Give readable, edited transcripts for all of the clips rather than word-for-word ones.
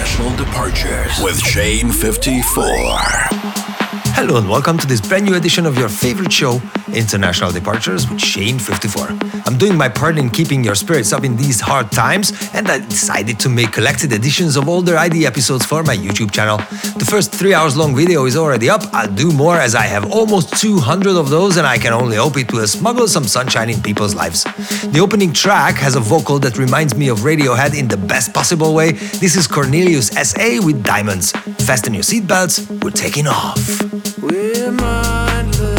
International Departures with Shane 54. Hello and welcome to this brand new edition of your favorite show, International Departures with Shane 54. I'm doing my part in keeping your spirits up in these hard times, and I decided to make collected editions of older ID episodes for my YouTube channel. The first 3 hours long video is already up. I'll do more as I have almost 200 of those, and I can only hope it will smuggle some sunshine in people's lives. The opening track has a vocal that reminds me of Radiohead in the best possible way. This is Cornelius S.A. with Diamonds. Fasten your seatbelts, we're taking off. We're mindless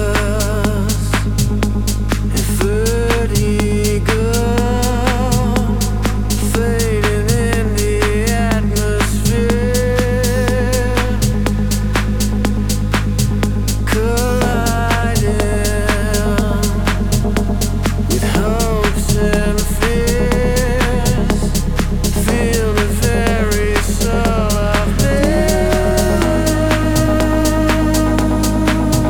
and vertigo, fading in the atmosphere, colliding with hopes and fears. Feel the very soul of me.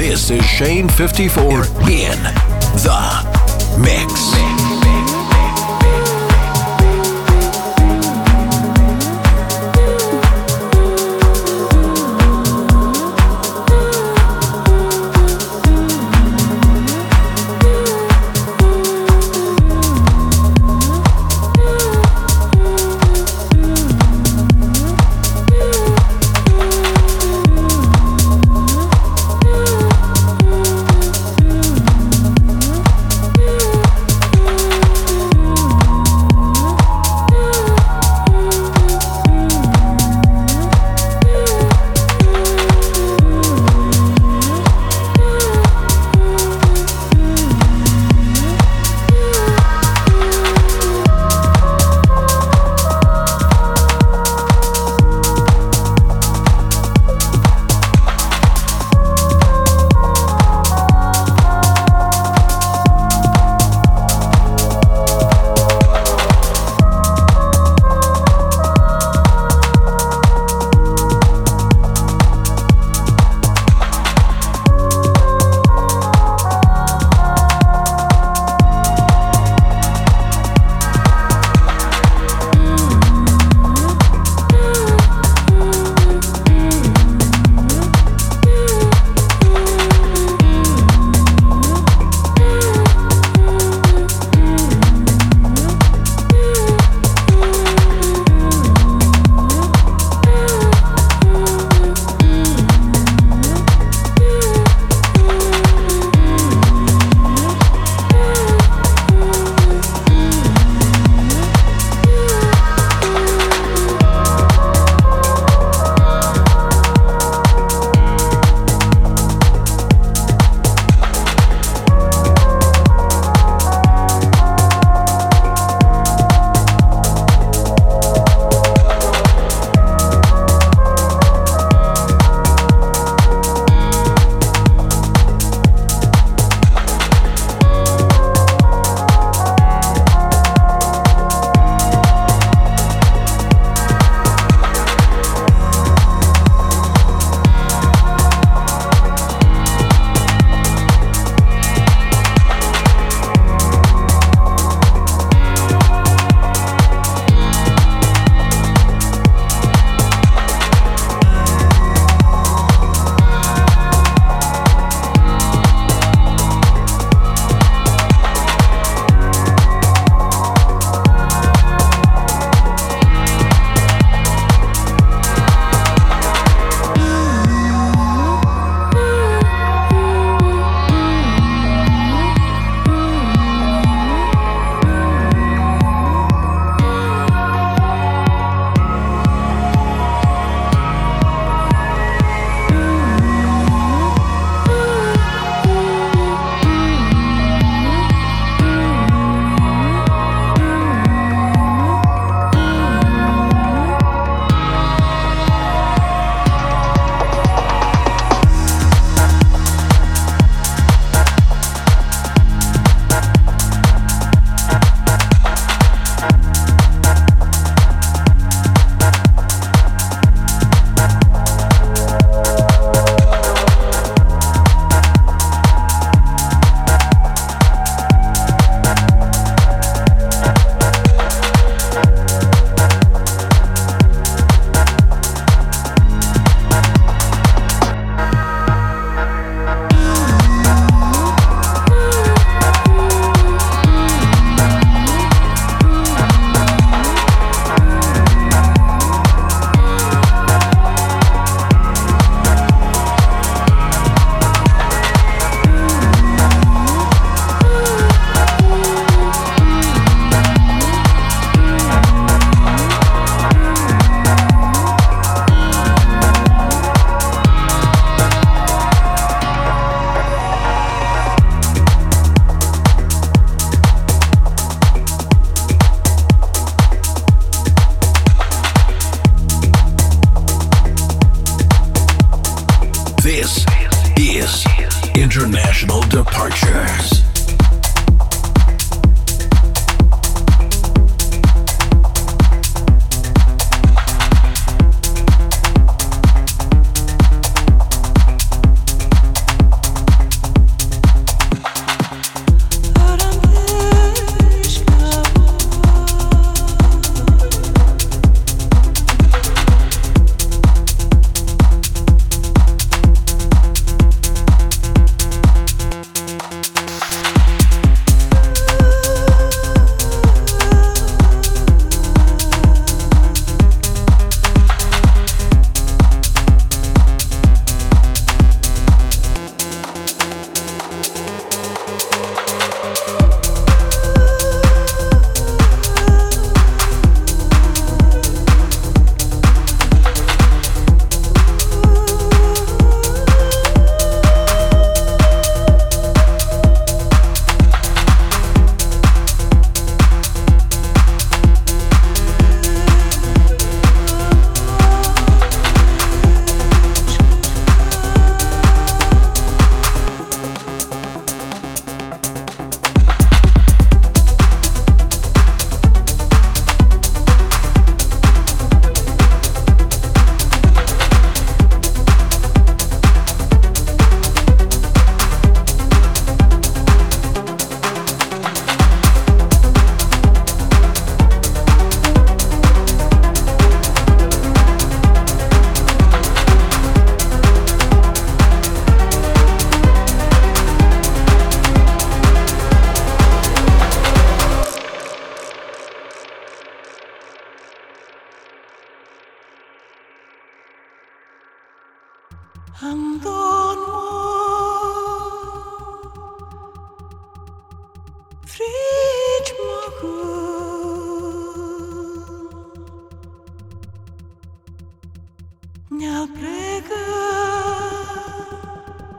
This is Shane 54 in the mix. International Departures.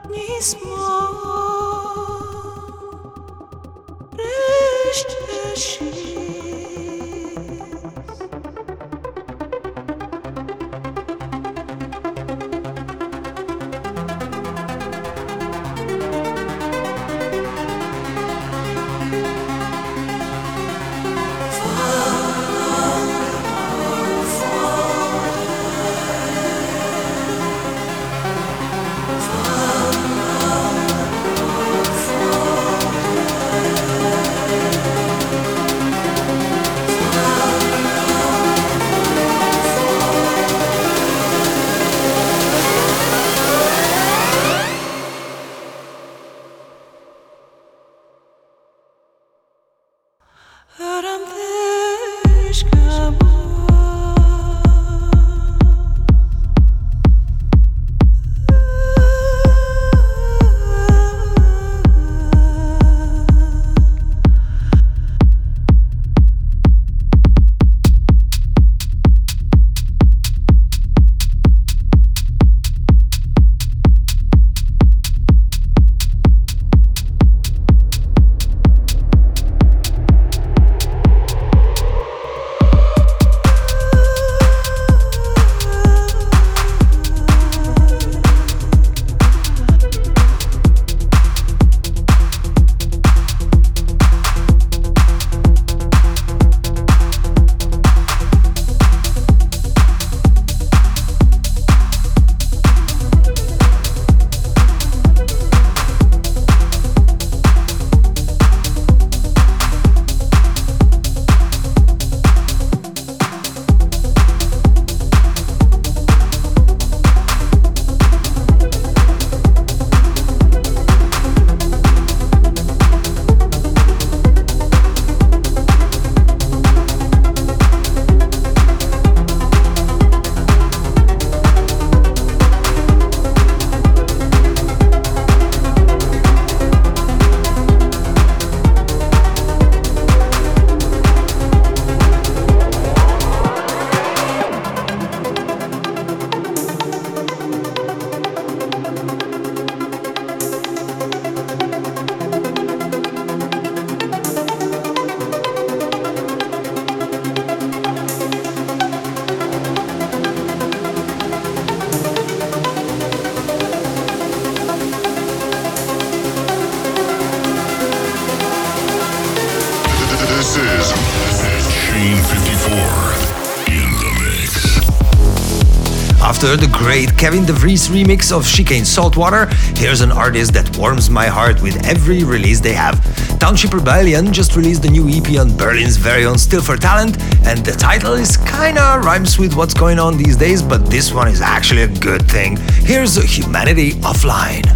After the great Kevin De Vries remix of Chicane Saltwater, here's an artist that warms my heart with every release they have. Township Rebellion just released a new EP on Berlin's very own Still for Talent, and the title is kinda rhymes with what's going on these days, but this one is actually a good thing. Here's Humanity Offline.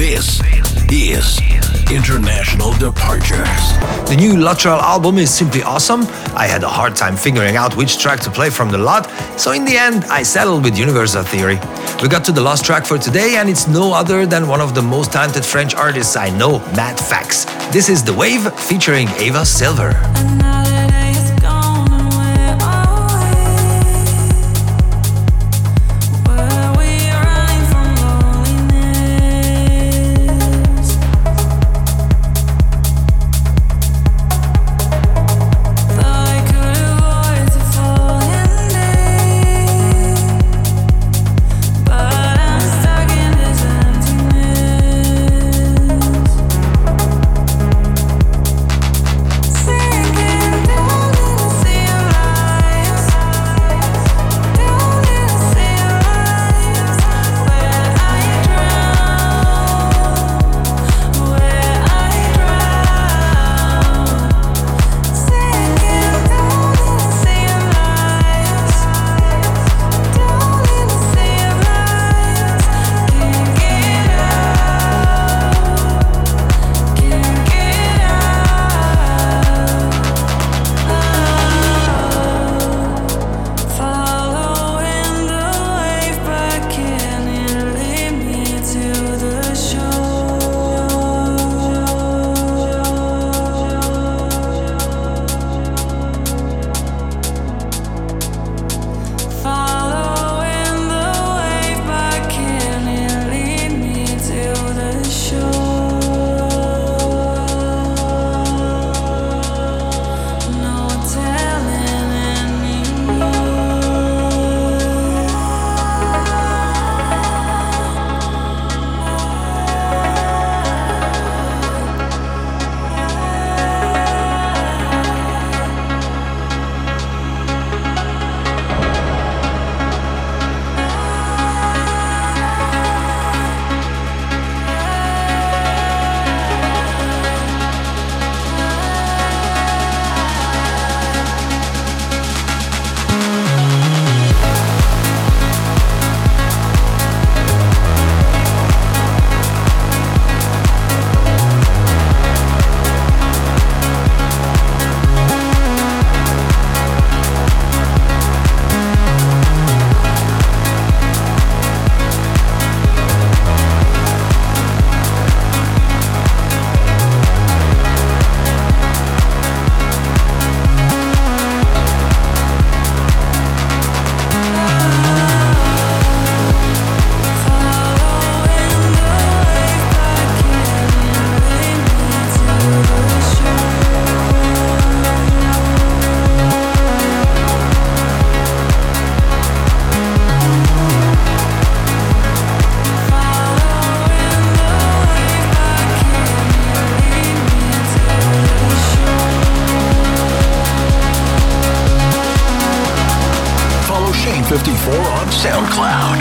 This is International Departures. The new Lateral album is simply awesome. I had a hard time figuring out which track to play from the lot, so in the end I settled with Universal Theory. We got to the last track for today, and it's no other than one of the most talented French artists I know, Matt Fax. This is The Wave featuring Ava Silver. Shane54 on SoundCloud.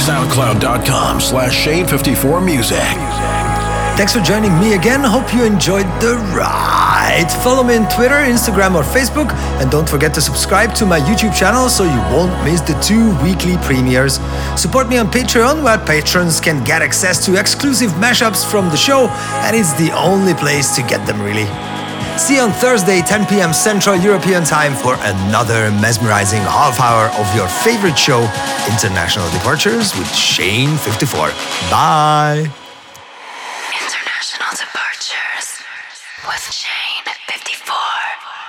SoundCloud.com/Shane54Music. Thanks for joining me again. Hope you enjoyed the ride. Follow me on Twitter, Instagram, or Facebook. And don't forget to subscribe to my YouTube channel so you won't miss the 2 weekly premieres. Support me on Patreon, where patrons can get access to exclusive mashups from the show, and it's the only place to get them, really. See you on Thursday, 10 p.m. Central European Time for another mesmerizing half hour of your favorite show, International Departures with Shane54. Bye! International Departures with Shane54.